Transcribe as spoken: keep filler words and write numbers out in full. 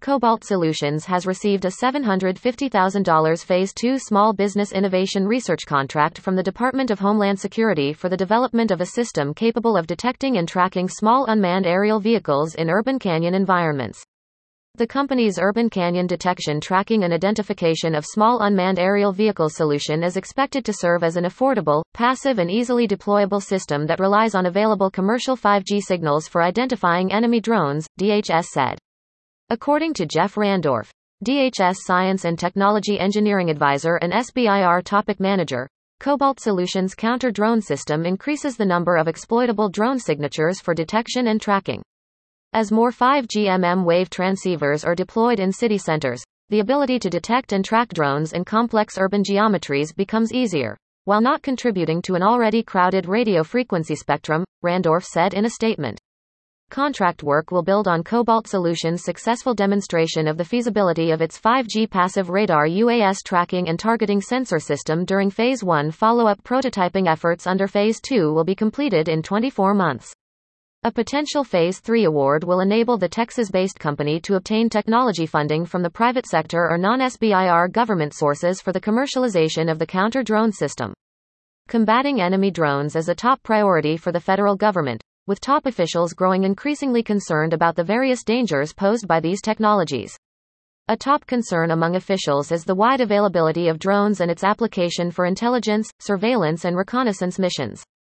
Cobalt Solutions has received a seven hundred fifty thousand dollars Phase two Small Business Innovation Research contract from the Department of Homeland Security for the development of a system capable of detecting and tracking small unmanned aerial vehicles in urban canyon environments. The company's Urban Canyon Detection, Tracking and Identification of Small Unmanned Aerial Vehicle solution is expected to serve as an affordable, passive and easily deployable system that relies on available commercial five G signals for identifying enemy drones, D H S said. According to Jeff Randorf, D H S Science and Technology Engineering Advisor and S B I R Topic Manager, Cobalt Solutions' counter-drone system increases the number of exploitable drone signatures for detection and tracking. As more five G mm wave transceivers are deployed in city centers, the ability to detect and track drones in complex urban geometries becomes easier, while not contributing to an already crowded radio frequency spectrum, Randorf said in a statement. Contract work will build on Cobalt Solutions' successful demonstration of the feasibility of its five G passive radar U A S tracking and targeting sensor system during Phase one. Follow-up prototyping efforts under Phase two will be completed in twenty-four months. A potential Phase three award will enable the Texas-based company to obtain technology funding from the private sector or non-S B I R government sources for the commercialization of the counter-drone system. Combating enemy drones is a top priority for the federal government, with top officials growing increasingly concerned about the various dangers posed by these technologies. A top concern among officials is the wide availability of drones and its application for intelligence, surveillance and reconnaissance missions.